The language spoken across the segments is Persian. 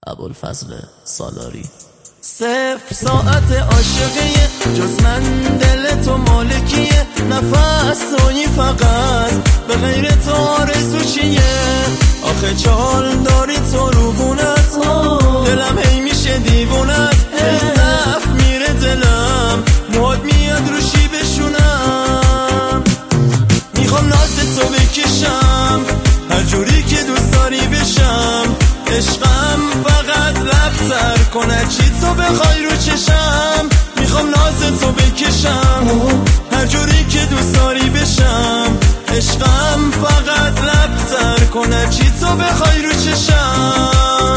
ابوالفضل سالاری. 0 ساعت عاشقیه، جز من دل تو مالکیه، نفس تویی فقط، به غیر تو آرزو چیه؟ آخه چال داری تو روبونت، دلم هی میشه دیوونت، زف میره دلم، موهات میاد روشی بشونم، میخوام ناز تو بکشم، هر جوری که دوست داری بشم، عشقم فقط لبتر کنه چی تو بخوای رو چشم، میخوام ناز تو بکشم، هر جوری که دوست داری بشم، عشقم فقط لبتر کنه چی تو بخوای رو چشم.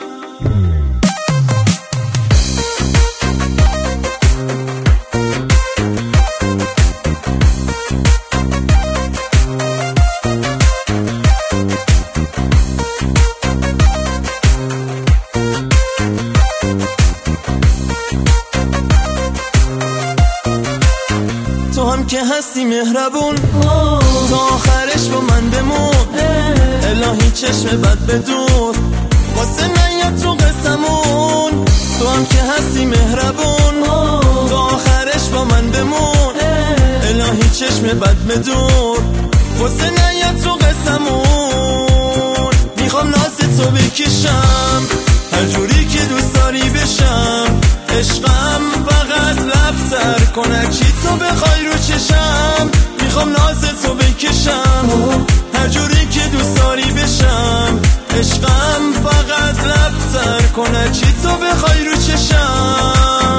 تو هم که هستی مهربون، تا آخرش با من بمون، الهی چشم بد بدون، واسه نیاد تو قسمون. تو هم که هستی مهربون، تا آخرش با من بمون، الهی چشم بد بدون، واسه نیاد تو قسمون. میخوام ناز تو بکشم، هر جوری که دوست داری بشم، عشقم فقط لبتر کنه چی تو بخوای رو چشم، میخوام ناز تو بکشم، هر جوری که دوست داری بشم، عشقم فقط لبتر کنه چی تو بخوای رو چشم.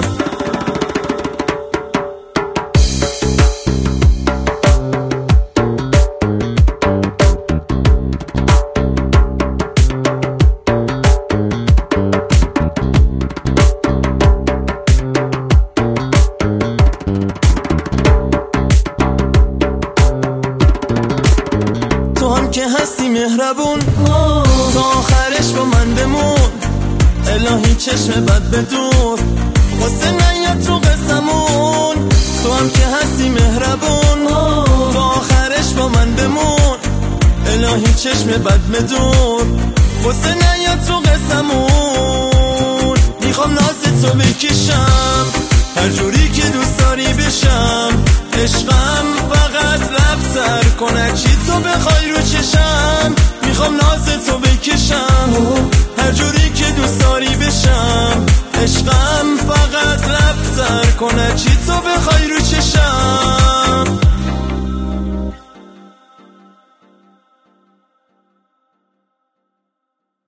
تو هم که هستی مهربون، تا آخرش با من بمون، الهی چشم بد بدون، واسه نیاد تو قسمون. تو هم که هستی مهربون، تا آخرش با من بمون، الهی چشم بد بدون، واسه نیاد تو قسمون. میخوام ناز تو بکشم، هر جوری که دوست داری بشم، عشقم فقط لبتر کنه چی تو بخوای رو چشم، میخوام ناز تو بکشم، هر جوری که دوست داری بشم، عشقم فقط لبتر کنه چی